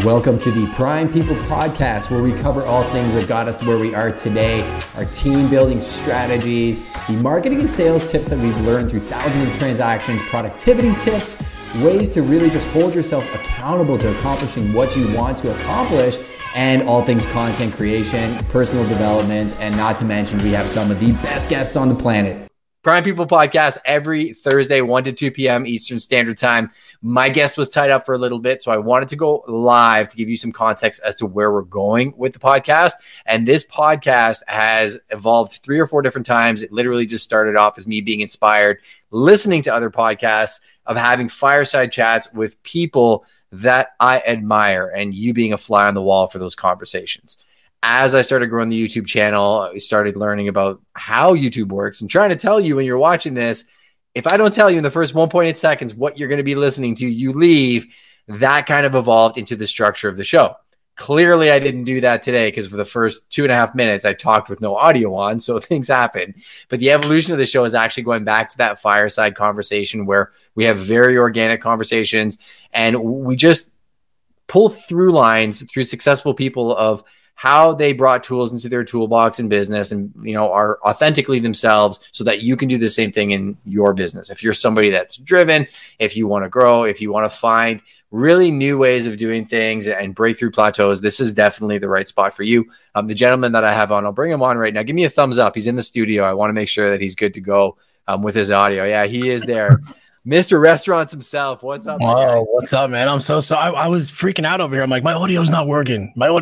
Welcome to the Prime People Podcast, where we cover all things that got us to where we are today, our team building strategies, the marketing and sales tips that we've learned through thousands of transactions, productivity tips, ways to really just hold yourself accountable to accomplishing what you want to accomplish, and all things content creation, personal development, and not to mention we have some of the best guests on the planet. Prime People Podcast every Thursday, 1 to 2 p.m. Eastern Standard Time. My guest was tied up for a little bit, so I wanted to go live to give you some context as to where we're going with the podcast. And this podcast has evolved 3 or 4 different times. It literally just started off as me being inspired, listening to other podcasts, of having fireside chats with people that I admire, and you being a fly on the wall for those conversations. As I started growing the YouTube channel, I started learning about how YouTube works and trying to tell you when you're watching this, if I don't tell you in the first 1.8 seconds what you're going to be listening to, you leave. That kind of evolved into the structure of the show. Clearly, I didn't do that today because for the first 2.5 minutes, I talked with no audio on, so things happen. But the evolution of the show is actually going back to that fireside conversation where we have very organic conversations and we just pull through lines through successful people of how they brought tools into their toolbox in business and, are authentically themselves so that you can do the same thing in your business. If you're somebody that's driven, if you want to grow, if you want to find really new ways of doing things and break through plateaus, this is definitely the right spot for you. The gentleman that I have on, I'll bring him on right now. Give me a thumbs up. He's in the studio. I want to make sure that he's good to go with his audio. Yeah, he is there. Mr. Restaurants himself. What's up? Oh, what's up, man? I'm so sorry. I was freaking out over here. I'm like, my audio's not working. But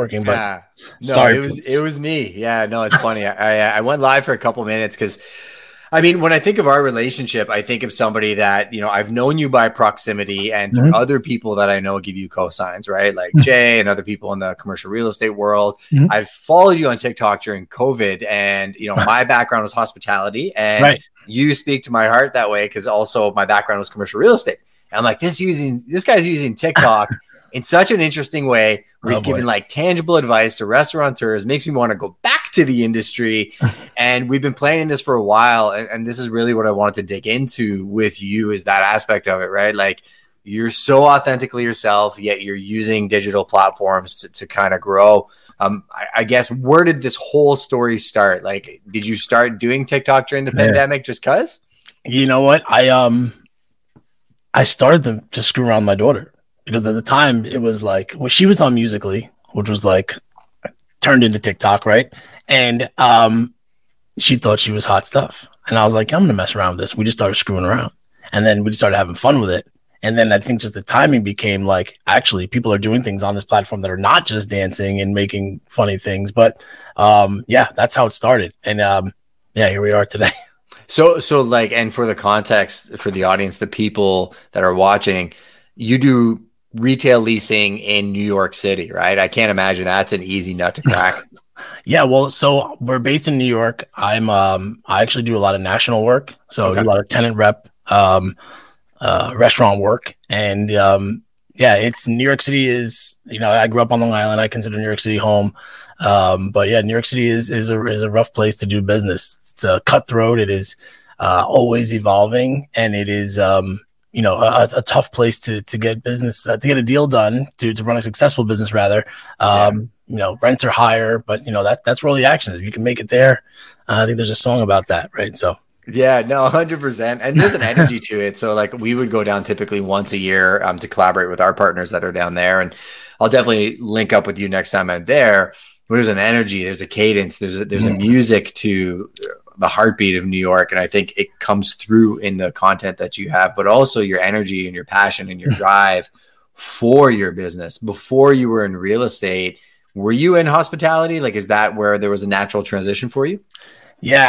sorry. It was me. Yeah, no, it's funny. I went live for a couple minutes because, when I think of our relationship, I think of somebody that, I've known you by proximity and through other people that I know give you cosigns, right? Like Jay and other people in the commercial real estate world. I've followed you on TikTok during COVID and, my background was hospitality and you speak to my heart that way because also my background was commercial real estate. And I'm like, this guy's using TikTok in such an interesting way where he's giving like tangible advice to restaurateurs, makes me want to go back to the industry. And we've been planning this for a while. And this is really what I wanted to dig into with you is that aspect of it, right? Like you're so authentically yourself, yet you're using digital platforms to kind of grow. I guess, where did this whole story start? Like, did you start doing TikTok during the pandemic just cause? You know what? I started to screw around my daughter because at the time it was like, she was on Musical.ly, which was like turned into TikTok, right? And she thought she was hot stuff. And I was like, I'm going to mess around with this. We just started screwing around. And then we just started having fun with it. And then I think just the timing became like, actually, people are doing things on this platform that are not just dancing and making funny things. But that's how it started. And here we are today. So like, and for the context, for the audience, the people that are watching, you do retail leasing in New York City, right? I can't imagine that's an easy nut to crack. Yeah, well, so we're based in New York. I actually do a lot of national work. So I do a lot of tenant rep, restaurant work. And it's New York City is, I grew up on Long Island. I consider New York City home. But New York City is a rough place to do business. It's cutthroat. It is always evolving, and it is a tough place to get business, to get a deal done, to run a successful business rather. Rents are higher, but that's where all the action is. If you can make it there, I think there's a song about that, right? So. Yeah, no, 100%. And there's an energy to it. So like we would go down typically once a year to collaborate with our partners that are down there. And I'll definitely link up with you next time I'm there. There's an energy, there's a cadence, there's a music to the heartbeat of New York. And I think it comes through in the content that you have, but also your energy and your passion and your drive for your business. Before you were in real estate, were you in hospitality? Like, is that where there was a natural transition for you? Yeah,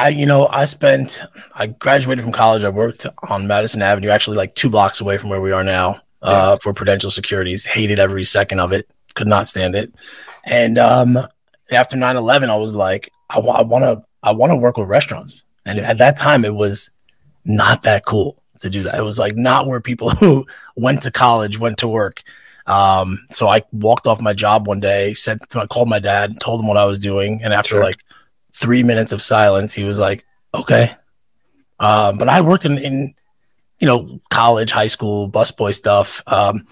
I graduated from college. I worked on Madison Avenue, actually like 2 blocks away from where we are now, for Prudential Securities. Hated every second of it. Could not stand it. And after 9/11, I was like, I want to work with restaurants. And at that time, it was not that cool to do that. It was like not where people who went to college went to work. So I walked off my job one day, called my dad, told him what I was doing. And after 3 minutes of silence, he was like, okay. But I worked in college, high school, busboy stuff.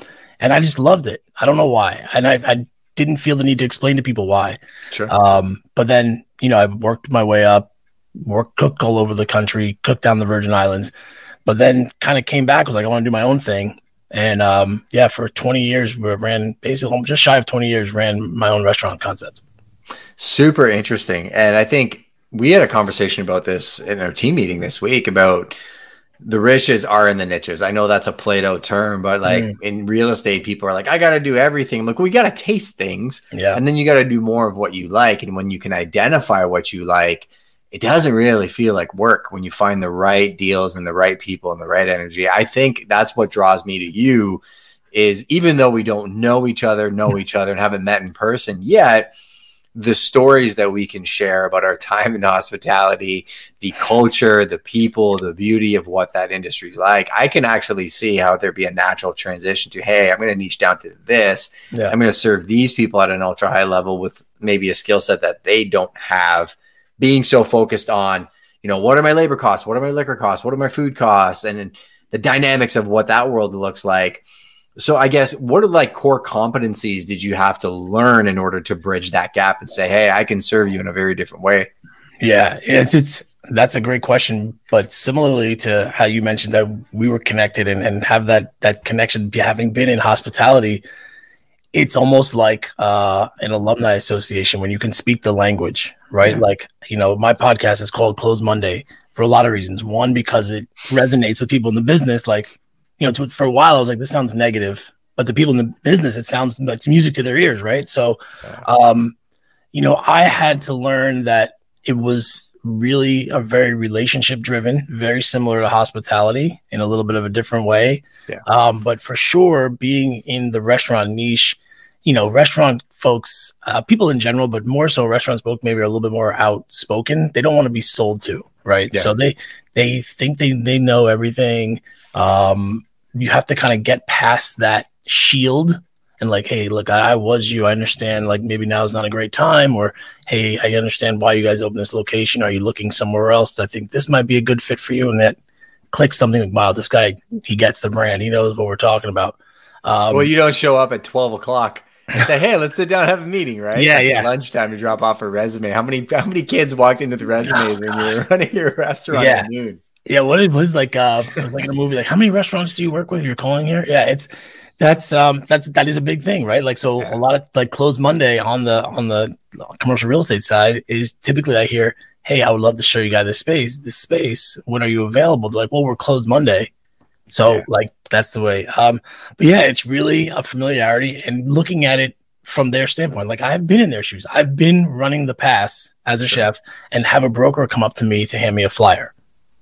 And I just loved it. I don't know why. And I didn't feel the need to explain to people why. Sure. But then, I worked my way up, cooked all over the country, cooked down the Virgin Islands, but then kind of came back, was like, I want to do my own thing. And for 20 years, we ran basically just shy of 20 years, ran my own restaurant concepts. Super interesting. And I think we had a conversation about this in our team meeting this week about the riches are in the niches. I know that's a played out term, but in real estate, people are like, I got to do everything. Look, we got to taste things. Yeah. And then you got to do more of what you like. And when you can identify what you like, it doesn't really feel like work when you find the right deals and the right people and the right energy. I think that's what draws me to you is even though we don't know each other and haven't met in person yet, the stories that we can share about our time in hospitality, the culture, the people, the beauty of what that industry is like, I can actually see how there'd be a natural transition to, hey, I'm going to niche down to this. Yeah. I'm going to serve these people at an ultra high level with maybe a skill set that they don't have, being so focused on, what are my labor costs? What are my liquor costs? What are my food costs? And the dynamics of what that world looks like. So I guess what are core competencies did you have to learn in order to bridge that gap and say, hey, I can serve you in a very different way? Yeah, that's a great question. But similarly to how you mentioned that we were connected and have that connection, having been in hospitality, it's almost like an alumni association when you can speak the language, right? Yeah. My podcast is called Close Monday for a lot of reasons. One, because it resonates with people in the business. For a while, I was like, this sounds negative, but the people in the business, it sounds like music to their ears, right? So, I had to learn that it was really a very relationship driven, very similar to hospitality in a little bit of a different way. Yeah. But for sure, being in the restaurant niche, restaurant folks, people in general, but more so restaurant folks maybe are a little bit more outspoken. They don't want to be sold to, right? Yeah. So they think they know everything. You have to kind of get past that shield and hey, look, I was you. I understand. Maybe now is not a great time, or hey, I understand why you guys open this location. Are you looking somewhere else? I think this might be a good fit for you. And that clicks something like, wow, this guy, he gets the brand. He knows what we're talking about. Well, you don't show up at 12 o'clock and say, hey, let's sit down and have a meeting, right? Yeah. Lunchtime to drop off a resume. How many kids walked into the resumes when you were running your restaurant at noon? Yeah, what it was it was like in a movie, how many restaurants do you work with? You're calling here? Yeah, that is a big thing, right? So a lot of Close Monday on the commercial real estate side is typically I hear, hey, I would love to show you guys this space. When are you available? They're like, well, we're closed Monday. So that's the way. But yeah, it's really a familiarity and looking at it from their standpoint. I've been in their shoes. I've been running the pass as a chef and have a broker come up to me to hand me a flyer.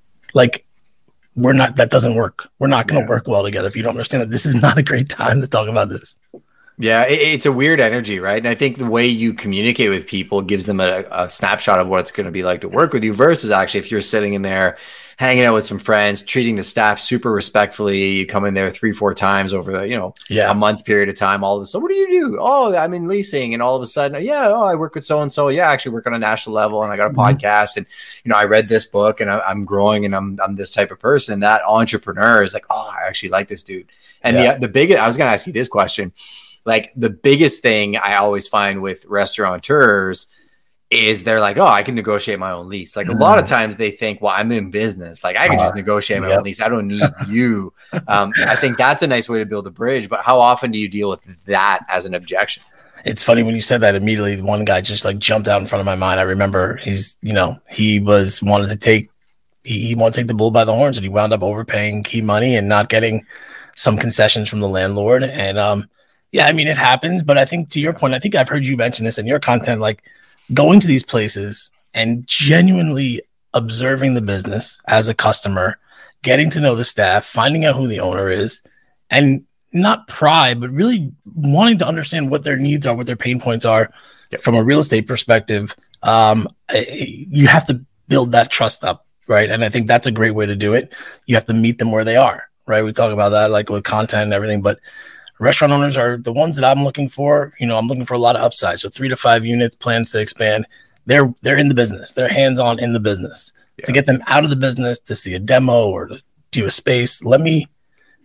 That doesn't work. We're not going to work well together if you don't understand that this is not a great time to talk about this. Yeah, it's a weird energy, right? And I think the way you communicate with people gives them a snapshot of what it's going to be like to work with you versus actually if you're sitting in there hanging out with some friends, treating the staff super respectfully. You come in there 3-4 times over a month period of time. All of a sudden, what do you do? Oh, I'm in leasing. And all of a sudden, I work with so-and-so. Yeah, I actually work on a national level and I got a podcast and, I read this book and I'm growing and I'm this type of person. That entrepreneur is like, oh, I actually like this dude. And the biggest, I was going to ask you this question. The biggest thing I always find with restaurateurs is they're like, oh, I can negotiate my own lease. A lot of times they think, well, I'm in business. I can just negotiate my own lease. I don't need you. I think that's a nice way to build a bridge. But how often do you deal with that as an objection? It's funny when you said that immediately, one guy just jumped out in front of my mind. I remember he wanted to take the bull by the horns and he wound up overpaying key money and not getting some concessions from the landlord. And it happens. But I think to your point, I think I've heard you mention this in your content, going to these places and genuinely observing the business as a customer, getting to know the staff, finding out who the owner is, and not pry, but really wanting to understand what their needs are, what their pain points are from a real estate perspective. You have to build that trust up, right? And I think that's a great way to do it. You have to meet them where they are, right? We talk about that with content and everything, but restaurant owners are the ones that I'm looking for. I'm looking for a lot of upside. So 3 to 5 units, plans to expand. They're in the business. They're hands-on in the business. To get them out of the business to see a demo or to do a space, let me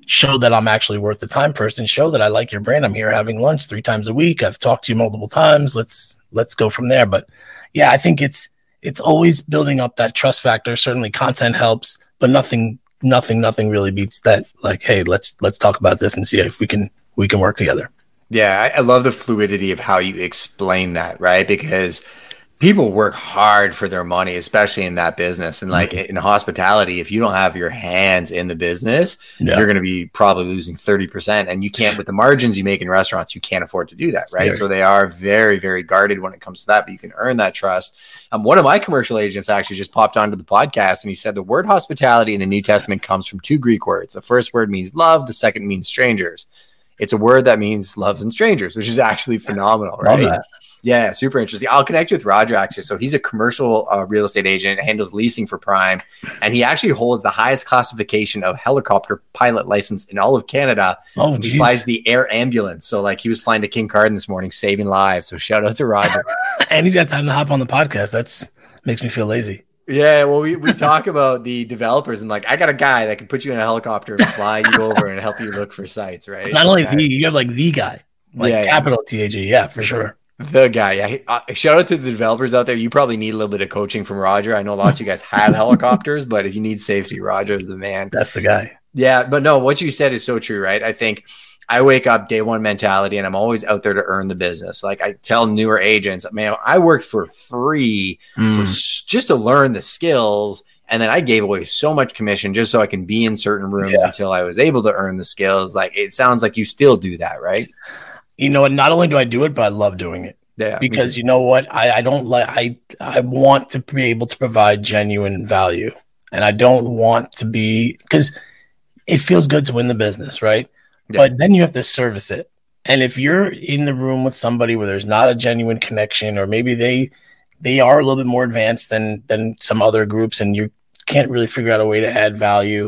show that I'm actually worth the time first, and show that I like your brand. I'm here having lunch 3 times a week. I've talked to you multiple times. Let's go from there. But yeah, I think it's always building up that trust factor. Certainly content helps, but nothing really beats that. Like, hey, let's talk about this and see if we can work together. Yeah, I love the fluidity of how you explain that, right? Because people work hard for their money, especially in that business. And like in hospitality, if you don't have your hands in the business, you're going to be probably losing 30%. And you can't, with the margins you make in restaurants, you can't afford to do that, right? So they are very, very guarded when it comes to that, but you can earn that trust. One of my commercial agents actually just popped onto the podcast, and he said the word hospitality in the New Testament comes from 2 Greek words. The first word means love. The second means strangers. It's a word that means love and strangers, which is actually phenomenal, right? Yeah, super interesting. I'll connect you with Roger, actually. So he's a commercial real estate agent, handles leasing for Prime, and he actually holds the highest classification of helicopter pilot license in all of Canada. He flies the air ambulance. So like he was flying to King Carden this morning, saving lives. So shout out to Roger. And he's got time to hop on the podcast. That's makes me feel lazy. Yeah, well, we talk about the developers, and like I got a guy that can put you in a helicopter and fly you over and help you look for sites, right? Not only you have like the guy, like capital TAG, yeah, for sure. The guy, yeah. Shout out to the developers out there. You probably need a little bit of coaching from Roger. I know lots of you guys have helicopters, but if you need safety, Roger's the man. That's the guy. Yeah, but no, what you said is so true, right? I think I wake up day one mentality, and I'm always out there to earn the business. Like I tell newer agents, man, I worked for free just to learn the skills. And then I gave away so much commission just so I can be in certain rooms until I was able to earn the skills. Like it sounds like you still do that, right? You know what? Not only do I do it, but I love doing it. Yeah. Because you know what? I don't like, I want to be able to provide genuine value, and I don't want to be, because it feels good to win the business, right? Yeah. But then you have to service it. And if you're in the room with somebody where there's not a genuine connection, or maybe they are a little bit more advanced than some other groups, and you can't really figure out a way to add value,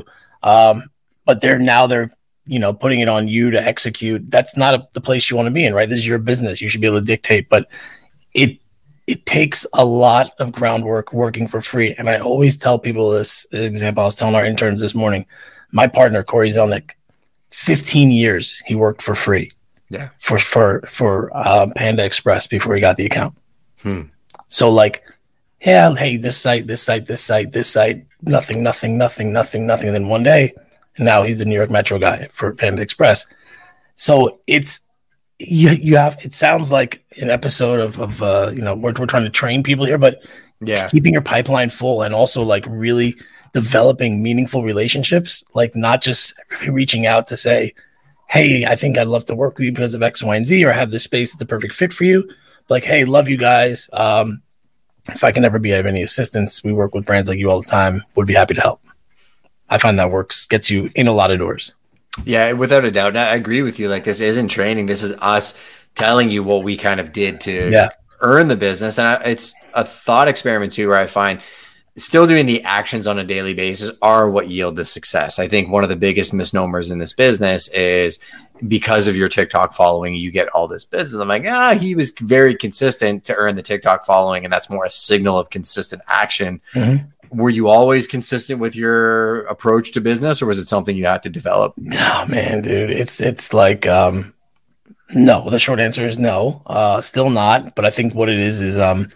but they're putting it on you to execute. That's not the place you want to be in, right? This is your business. You should be able to dictate, but it takes a lot of groundwork working for free. And I always tell people this example. I was telling our interns this morning, my partner, Corey Zelnick, 15 years he worked for free. Yeah. For Panda Express before he got the account. So like, yeah, hey, this site, nothing. And then one day, and now he's the New York Metro guy for Panda Express. So it's you have. It sounds like an episode of we're trying to train people here, but keeping your pipeline full, and also like really developing meaningful relationships, like not just reaching out to say, hey, I think I'd love to work with you because of X, Y, and Z, or I have this space that's a perfect fit for you. Like, hey, love you guys. If I can ever be of any assistance, we work with brands like you all the time. Would be happy to help. I find that gets you in a lot of doors. Yeah, without a doubt. I agree with you. Like, this isn't training. This is us telling you what we kind of did to earn the business. And it's a thought experiment too, where I find still doing the actions on a daily basis are what yield the success. I think one of the biggest misnomers in this business is because of your TikTok following, you get all this business. I'm like, he was very consistent to earn the TikTok following, and that's more a signal of consistent action. Were you always consistent with your approach to business, or was it something you had to develop? No, man, dude. It's like, no, the short answer is no, still not. But I think what it is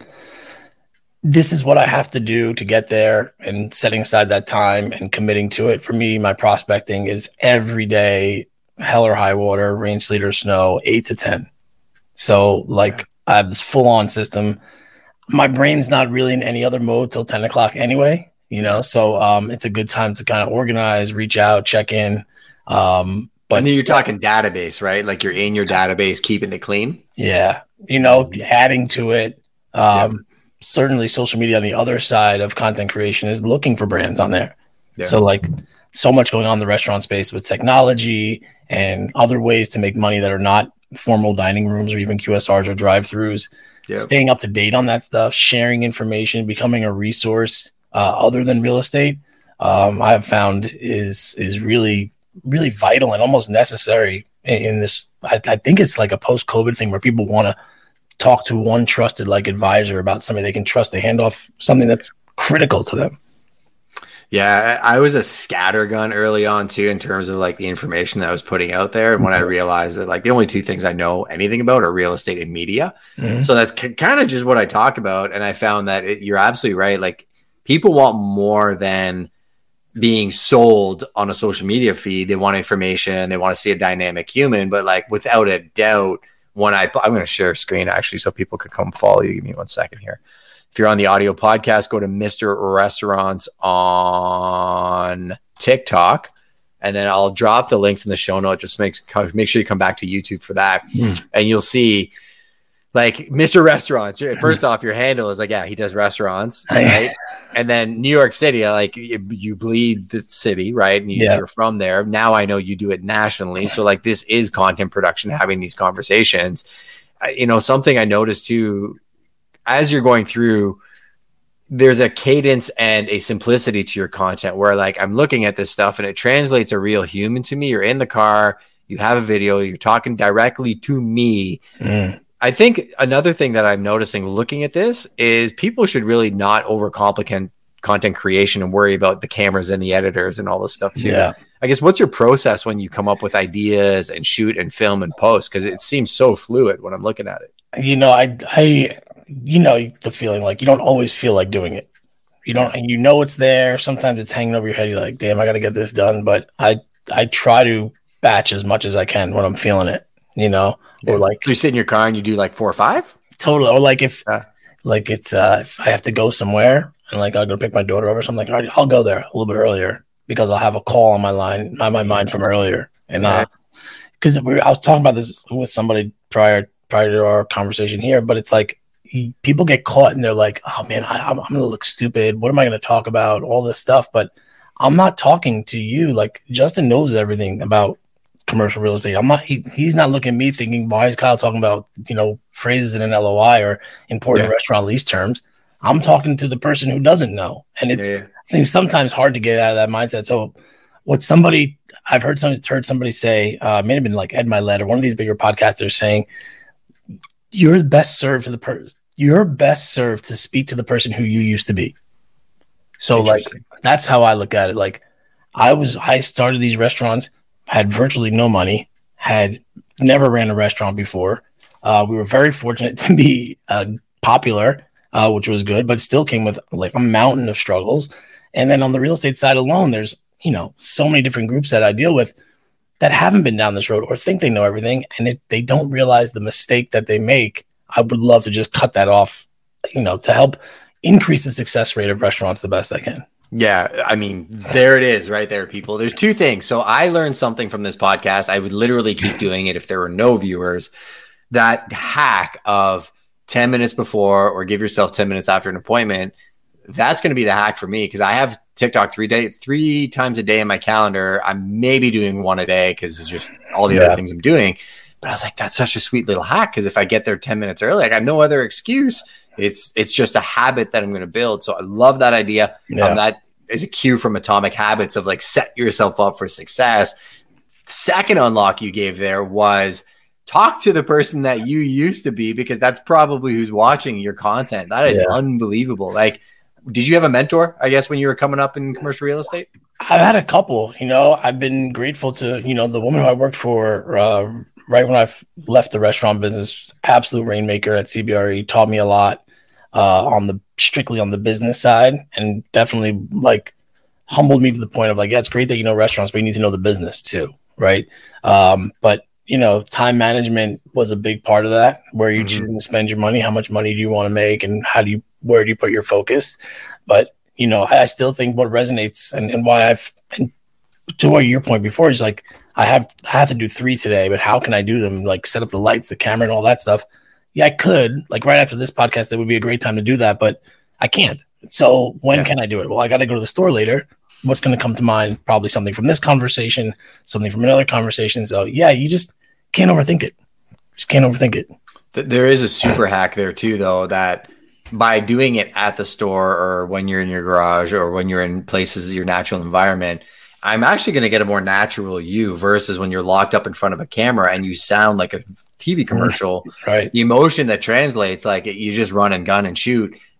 this is what I have to do to get there, and setting aside that time and committing to it. For me, my prospecting is every day, hell or high water, rain, sleet, or snow, 8 to 10. So like I have this full on system. My brain's not really in any other mode till 10 o'clock anyway, so it's a good time to kind of organize, reach out, check in. But and then you're talking database, right? Like you're in your database, keeping it clean. Yeah. Adding to it. Certainly social media on the other side of content creation is looking for brands on there. Yeah. So like so much going on in the restaurant space with technology and other ways to make money that are not formal dining rooms or even QSRs or drive-throughs. Staying up to date on that stuff, sharing information, becoming a resource other than real estate, I have found is really, really vital and almost necessary in this. I think it's like a post-COVID thing where people want to talk to one trusted like advisor about somebody they can trust to hand off something that's critical to them. Yeah, I was a scattergun early on too, in terms of like the information that I was putting out there. And when I realized that like the only two things I know anything about are real estate and media. So that's kind of just what I talk about. And I found that you're absolutely right. Like people want more than being sold on a social media feed. They want information. They want to see a dynamic human, but like without a doubt, when I'm going to share a screen actually so people could come follow you. Give me 1 second here. If you're on the audio podcast, go to Mr. Restaurants on TikTok, and then I'll drop the links in the show note. Just make sure you come back to YouTube for that, and you'll see like Mr. Restaurants. First off, your handle is like, yeah, he does restaurants, right? And then New York City, like you bleed the city, right? And you're from there. Now I know you do it nationally. So like this is content production, having these conversations. Something I noticed too, as you're going through, there's a cadence and a simplicity to your content where like I'm looking at this stuff and it translates a real human to me. You're in the car, you have a video, you're talking directly to me. I think another thing that I'm noticing looking at this is people should really not overcomplicate content creation and worry about the cameras and the editors and all this stuff too. Yeah. I guess what's your process when you come up with ideas and shoot and film and post? Because it seems so fluid when I'm looking at it. The feeling like you don't always feel like doing it. It's there. Sometimes it's hanging over your head. You're like, damn, I got to get this done. But I try to batch as much as I can when I'm feeling it, or like. So you sit in your car and you do like 4 or 5? Totally. Or like if I have to go somewhere and like I'll go pick my daughter over or something, like, all right, I'll go there a little bit earlier because I'll have a call on my mind from earlier. And because I was talking about this with somebody prior to our conversation here, but it's like people get caught and they're like, oh man, I'm going to look stupid. What am I going to talk about? All this stuff. But I'm not talking to you. Like Justin knows everything about commercial real estate. He's not looking at me thinking, why is Kyle talking about, phrases in an LOI or important restaurant lease terms? I'm talking to the person who doesn't know. And it's, I think sometimes hard to get out of that mindset. So I've heard somebody say, may have been like Ed Milet or one of these bigger podcasters saying, you're best served to speak to the person who you used to be. So like, that's how I look at it. Like I started these restaurants, had virtually no money, had never ran a restaurant before. We were very fortunate to be popular, which was good, but still came with like a mountain of struggles. And then on the real estate side alone, there's, so many different groups that I deal with that haven't been down this road or think they know everything. And they don't realize the mistake that they make. I would love to just cut that off, to help increase the success rate of restaurants the best I can. Yeah. I mean, there it is right there, people. There's 2 things. So I learned something from this podcast. I would literally keep doing it if there were no viewers. That hack of 10 minutes before or give yourself 10 minutes after an appointment, that's going to be the hack for me because I have TikTok 3 times a day in my calendar. I'm maybe doing 1 a day because it's just all the other things I'm doing. But I was like, that's such a sweet little hack because if I get there 10 minutes early, I have no other excuse. It's just a habit that I'm going to build. So I love that idea. That is a cue from Atomic Habits of like set yourself up for success. Second unlock you gave there was talk to the person that you used to be because that's probably who's watching your content. That is unbelievable. Like, did you have a mentor, I guess, when you were coming up in commercial real estate? I've had a couple. I've been grateful to, the woman who I worked for right when I left the restaurant business, absolute rainmaker at CBRE, taught me a lot strictly on the business side and definitely like humbled me to the point of like, yeah, it's great that you know restaurants, but you need to know the business too, right? But time management was a big part of that, where you choose to spend your money, how much money do you want to make, and where do you put your focus? But, I still think what resonates and why to your point before is like, I have to do 3 today, but how can I do them? Like set up the lights, the camera and all that stuff. Yeah, I could like right after this podcast, that would be a great time to do that, but I can't. So when can I do it? Well, I got to go to the store later. What's going to come to mind? Probably something from this conversation, something from another conversation. So yeah, you just can't overthink it. Just can't overthink it. There is a super hack there too, though, that by doing it at the store or when you're in your garage or when you're in places, your natural environment, I'm actually going to get a more natural you versus when you're locked up in front of a camera and you sound like a TV commercial. Right. The emotion that translates, like you just run and gun and shoot.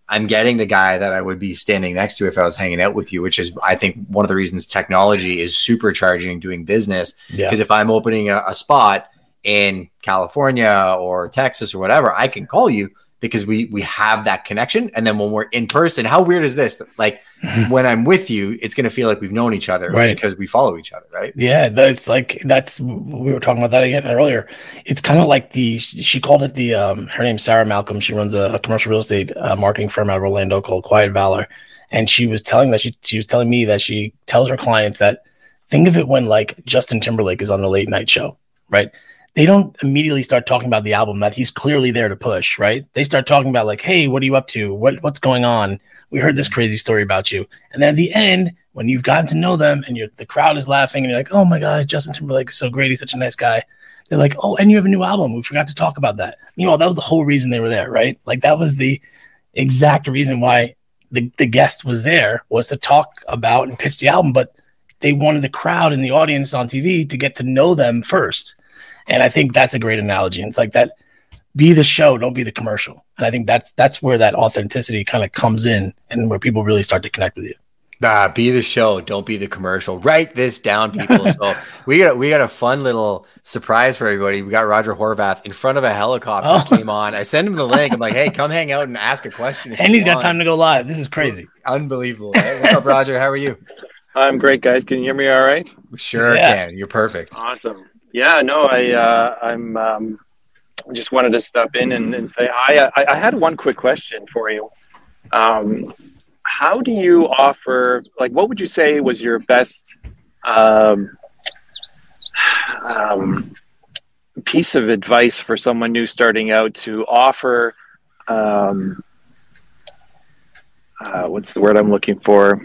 I'm getting the guy that I would be standing next to if I was hanging out with you, which is, I think, one of the reasons technology is supercharging doing business. Because if I'm opening a spot in California or Texas or whatever, I can call you because we have that connection. And then when we're in person, how weird is this? Like when I'm with you, it's going to feel like we've known each other, right? Because we follow each other, right? Yeah, we were talking about that again earlier. It's kind of like she called it her name's Sarah Malcolm. She runs a commercial real estate marketing firm out of Orlando called Quiet Valor. And she was telling me that she tells her clients that, think of it when like Justin Timberlake is on the late night show, right? They don't immediately start talking about the album that he's clearly there to push, right? They start talking about like, hey, what are you up to? What's going on? We heard this crazy story about you. And then at the end, when you've gotten to know them and the crowd is laughing and you're like, oh my God, Justin Timberlake is so great. He's such a nice guy. They're like, oh, and you have a new album. We forgot to talk about that. That was the whole reason they were there, right? Like that was the exact reason why the guest was there, was to talk about and pitch the album. But they wanted the crowd and the audience on TV to get to know them first. And I think that's a great analogy. And it's like that, be the show, don't be the commercial. And I think that's where that authenticity kind of comes in and where people really start to connect with you. Be the show, don't be the commercial. Write this down, people. So we got a fun little surprise for everybody. We got Roger Horvath in front of a helicopter came on. I send him the link. I'm like, hey, come hang out and ask a question. And he's got time to go live. This is crazy. Unbelievable. Right? What's up, Roger? How are you? I'm great, guys. Can you hear me all right? We sure can. You're perfect. Awesome. Yeah, no, I'm just wanted to step in and say hi. I had one quick question for you. How do you offer, like, what would you say was your best piece of advice for someone new starting out to offer, what's the word I'm looking for?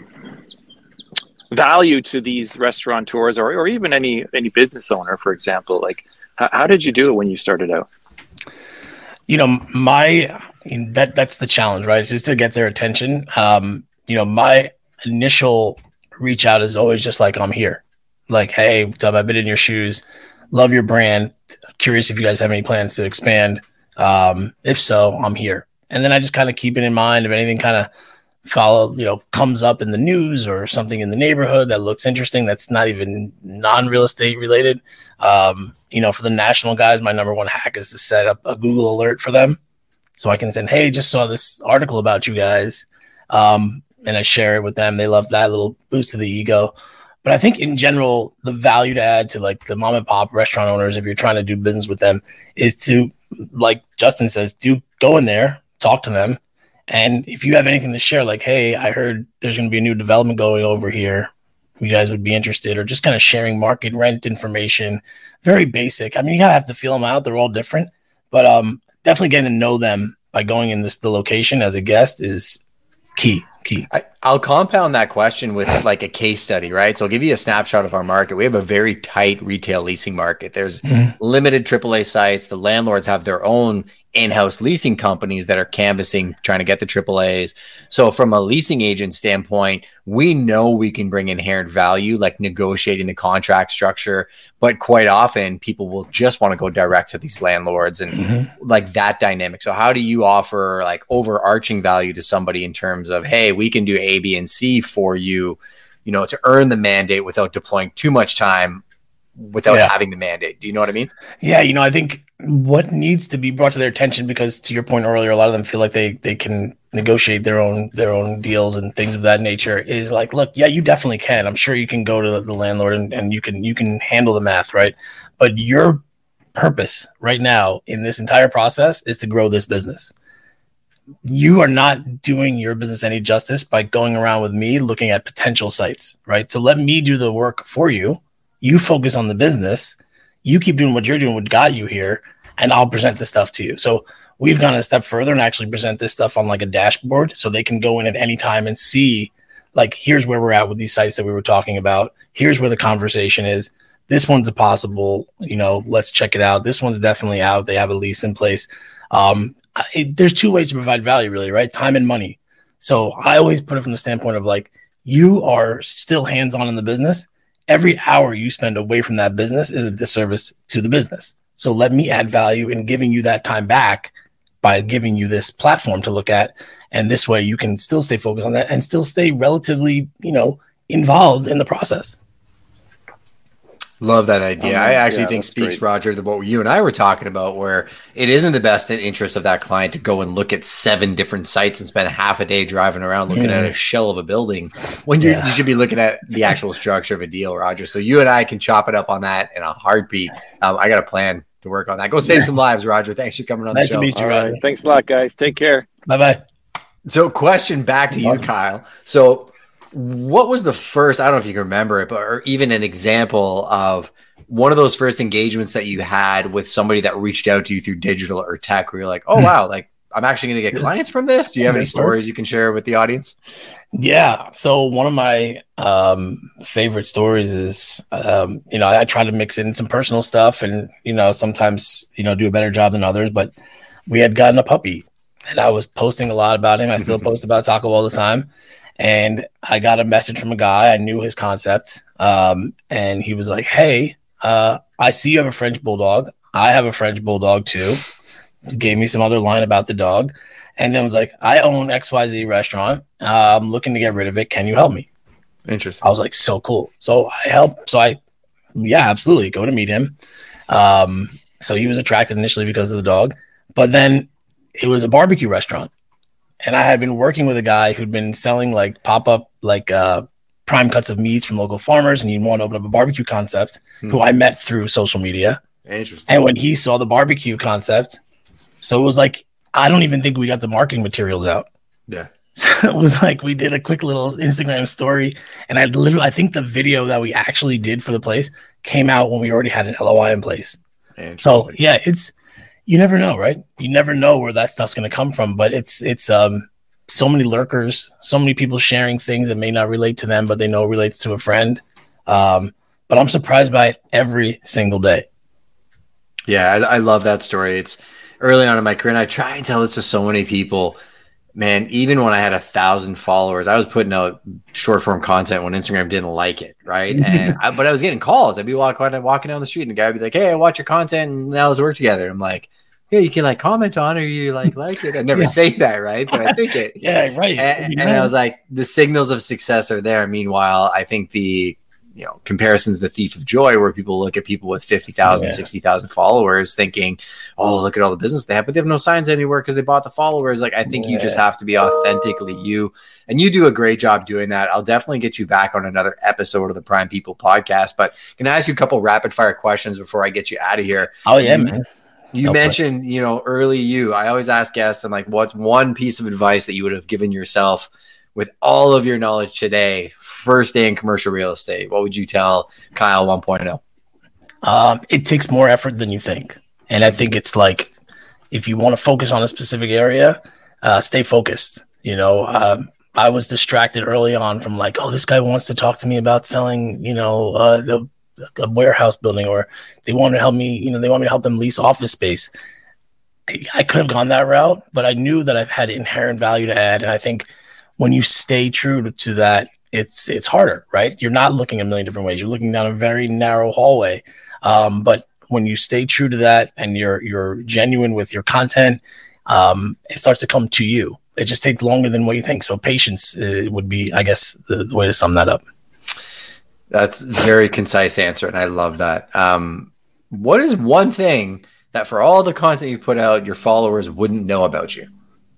Value to these restaurateurs or even any business owner, for example. Like, how did you do it when you started out? That's the challenge, right? It's just to get their attention. My initial reach out is always just like, I'm here. Like, hey, what's up? I've been in your shoes. Love your brand. Curious if you guys have any plans to expand. If so, I'm here. And then I just kind of keep it in mind if anything kind of comes up in the news or something in the neighborhood that looks interesting, that's not even non-real estate related. For the national guys, my number one hack is to set up a Google alert for them. So I can say, hey, just saw this article about you guys. And I share it with them. They love that little boost to the ego. But I think in general, the value to add to like the mom and pop restaurant owners, if you're trying to do business with them, is to, like Justin says, go in there, talk to them. And if you have anything to share, like, hey, I heard there's going to be a new development going over here, you guys would be interested, or just kind of sharing market rent information, very basic. I mean, you gotta have to feel them out. They're all different, but definitely getting to know them by going in the location as a guest is key. I'll compound that question with like a case study, right? So I'll give you a snapshot of our market. We have a very tight retail leasing market. There's limited AAA sites. The landlords have their own in-house leasing companies that are canvassing, trying to get the AAAs. So from a leasing agent standpoint, we know we can bring inherent value, like negotiating the contract structure, but quite often people will just want to go direct to these landlords and like that dynamic. So how do you offer like overarching value to somebody in terms of, hey, we can do A, B, and C for you, to earn the mandate without deploying too much time without having the mandate? Do you know what I mean? Yeah. I think what needs to be brought to their attention, because to your point earlier, a lot of them feel like they can negotiate their own deals and things of that nature, is like, look, yeah, you definitely can. I'm sure you can go to the landlord and you can handle the math, right? But your purpose right now in this entire process is to grow this business. You are not doing your business any justice by going around with me looking at potential sites, right? So let me do the work for you. You focus on the business. You keep doing what you're doing, what got you here, and I'll present this stuff to you. So we've gone a step further and actually present this stuff on like a dashboard so they can go in at any time and see, like, here's where we're at with these sites that we were talking about. Here's where the conversation is. This one's a possible, let's check it out. This one's definitely out. They have a lease in place. There's two ways to provide value, really, right? Time and money. So I always put it from the standpoint of like, you are still hands-on in the business. Every hour you spend away from that business is a disservice to the business. So let me add value in giving you that time back by giving you this platform to look at. And this way you can still stay focused on that and still stay relatively, involved in the process. Love that idea. I actually think speaks, great. Roger, to what you and I were talking about, where it isn't the best interest of that client to go and look at 7 different sites and spend half a day driving around looking at a shell of a building when you should be looking at the actual structure of a deal, Roger. So you and I can chop it up on that in a heartbeat. I got a plan to work on that. Go save some lives, Roger. Thanks for coming on the show. Nice to meet you, Roger. Right. Thanks a lot, guys. Take care. Bye-bye. So question back to you, Kyle. So what was the first, I don't know if you can remember it, but or even an example of one of those first engagements that you had with somebody that reached out to you through digital or tech where you're like, oh, wow, like I'm actually going to get clients from this. Do you have any stories you can share with the audience? Yeah. So one of my favorite stories is, I try to mix in some personal stuff and, sometimes, do a better job than others, but we had gotten a puppy and I was posting a lot about him. I still post about Taco all the time. And I got a message from a guy. I knew his concept. And he was like, hey, I see you have a French bulldog. I have a French bulldog too. He gave me some other line about the dog. And then was like, I own XYZ restaurant. I'm looking to get rid of it. Can you help me? Interesting. I was like, so cool. So I help. Yeah, absolutely. Go to meet him. So he was attracted initially because of the dog, but then it was a barbecue restaurant. And I had been working with a guy who'd been selling like pop-up, like prime cuts of meats from local farmers. And he'd want to open up a barbecue concept who I met through social media. Interesting. And when he saw the barbecue concept, so it was like, I don't even think we got the marketing materials out. Yeah. So it was like, we did a quick little Instagram story. And I think the video that we actually did for the place came out when we already had an LOI in place. So yeah, you never know, right? You never know where that stuff's going to come from, but it's so many lurkers, so many people sharing things that may not relate to them, but they know relates to a friend. But I'm surprised by it every single day. Yeah, I love that story. It's early on in my career, and I try and tell this to so many people. Man, even when I had 1,000 followers, I was putting out short form content when Instagram didn't like it, right? But I was getting calls. I'd be walking down the street, and a guy would be like, "Hey, I watch your content, and now let's work together." I'm like, "Yeah, you can like comment on it, or you like it." I never say that, right? But I think it. Yeah, right. And I was like, the signals of success are there. Meanwhile, I think the comparison's the thief of joy, where people look at people with 50,000, 60,000 followers thinking, oh, look at all the business they have, but they have no signs anywhere because they bought the followers. Like, I think you just have to be authentically you, and you do a great job doing that. I'll definitely get you back on another episode of the Prime People podcast, but can I ask you a couple rapid fire questions before I get you out of here? Oh yeah, man. You mentioned, early I always ask guests, I'm like, what's one piece of advice that you would have given yourself with all of your knowledge today, first day in commercial real estate? What would you tell Kyle 1.0? It takes more effort than you think. And I think it's like, if you want to focus on a specific area, stay focused. I was distracted early on from like, oh, this guy wants to talk to me about selling, a warehouse building, or they want to help me, they want me to help them lease office space. I could have gone that route, but I knew that I've had inherent value to add. And I think when you stay true to that, it's harder, right? You're not looking a million different ways. You're looking down a very narrow hallway. But when you stay true to that and you're genuine with your content, it starts to come to you. It just takes longer than what you think. So patience would be, I guess, the way to sum that up. That's a very concise answer, and I love that. What is one thing that for all the content you put out, your followers wouldn't know about you?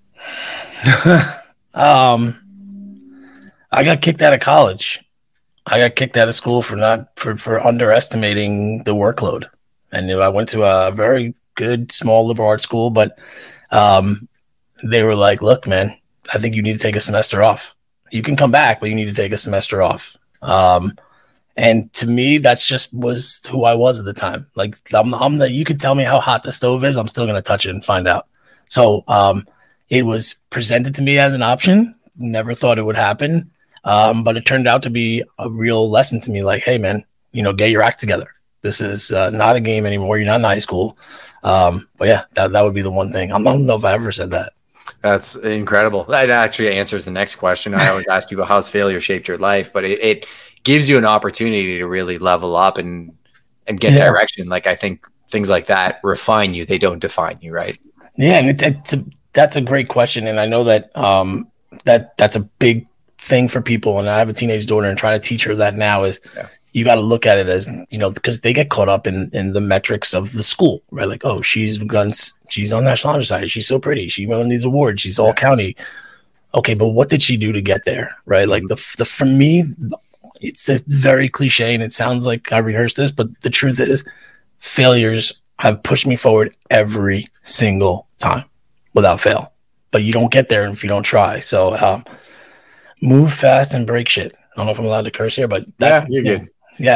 I got kicked out of college. I got kicked out of school for underestimating the workload. And I went to a very good small liberal arts school, but they were like, look, man, I think you need to take a semester off. You can come back, but you need to take a semester off. And to me, that's just was who I was at the time. Like you could tell me how hot the stove is, I'm still going to touch it and find out. So it was presented to me as an option. Never thought it would happen. But it turned out to be a real lesson to me. Like, hey man, get your act together. This is not a game anymore. You're not in high school. But yeah, that would be the one thing. I don't know if I ever said that. That's incredible. That actually answers the next question. I always ask people, how's failure shaped your life? But it gives you an opportunity to really level up and get direction. Like, I think things like that refine you. They don't define you, right? Yeah, and that's a great question, and I know that that's a big thing for people. And I have a teenage daughter, and trying to teach her that now is you got to look at it as, because they get caught up in the metrics of the school, right? Like, oh, she's on National Honor Society, she's so pretty, she won these awards, she's all county. Okay, but what did she do to get there, right? Like for me, it's a very cliche, and it sounds like I rehearsed this, but the truth is, failures have pushed me forward every single time without fail. But you don't get there if you don't try. So move fast and break shit. I don't know if I'm allowed to curse here, but that's you're good. Yeah,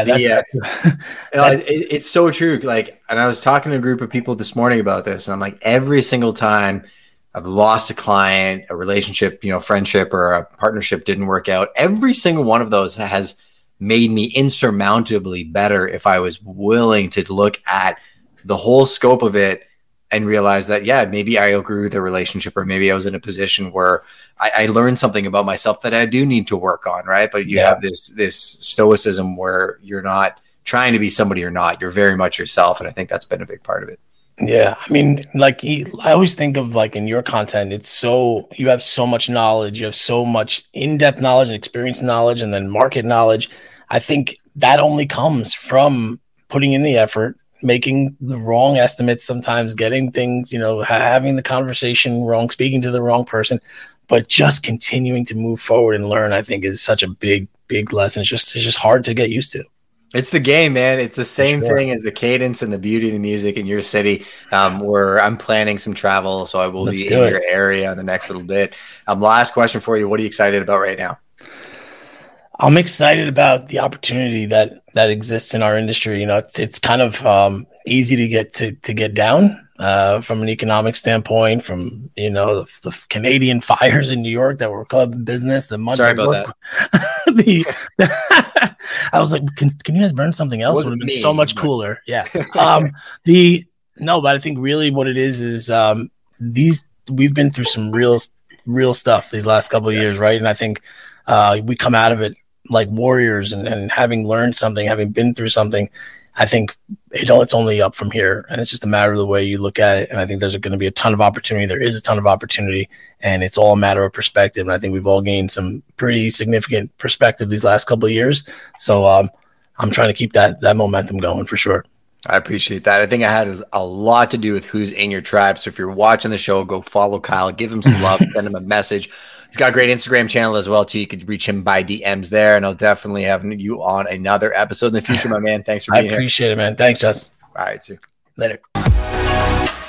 it's so true. Like, and I was talking to a group of people this morning about this, and I'm like, every single time I've lost a client, a relationship, friendship or a partnership didn't work out, every single one of those has made me insurmountably better if I was willing to look at the whole scope of it and realize that, maybe I outgrew the relationship, or maybe I was in a position where I learned something about myself that I do need to work on, right? But you have this stoicism where you're not trying to be somebody you're not. You're very much yourself, and I think that's been a big part of it. Yeah, I mean, like I always think of, like, in your content, you have so much knowledge, you have so much in-depth knowledge and experience knowledge, and then market knowledge. I think that only comes from putting in the effort, making the wrong estimates, sometimes getting things, having the conversation wrong, speaking to the wrong person, but just continuing to move forward and learn, I think, is such a big, big lesson. It's just hard to get used to. It's the game, man. It's the same thing as the cadence and the beauty of the music in your city, where I'm planning some travel, so I will be in your area in the next little bit. Last question for you. What are you excited about right now? I'm excited about the opportunity that exists in our industry. It's kind of easy to get down from an economic standpoint, from the Canadian fires in New York that were club business. Sorry about that. I was like, can you guys burn something else? It would have been so much cooler. Yeah. But I think really what it is we've been through some real stuff these last couple of years, right? And I think we come out of it like warriors, and having learned something, having been through something, I think it's only up from here, and it's just a matter of the way you look at it. And I think there's going to be a ton of opportunity. There is a ton of opportunity, and it's all a matter of perspective. And I think we've all gained some pretty significant perspective these last couple of years. So I'm trying to keep that momentum going for sure. I appreciate that. I think I had a lot to do with who's in your tribe. So if you're watching the show, go follow Kyle, give him some love, send him a message. He's got a great Instagram channel as well, too. You could reach him by DMs there, and I'll definitely have you on another episode in the future, my man. Thanks for being here. I appreciate it, man. Thanks, Jess. All right, see you later.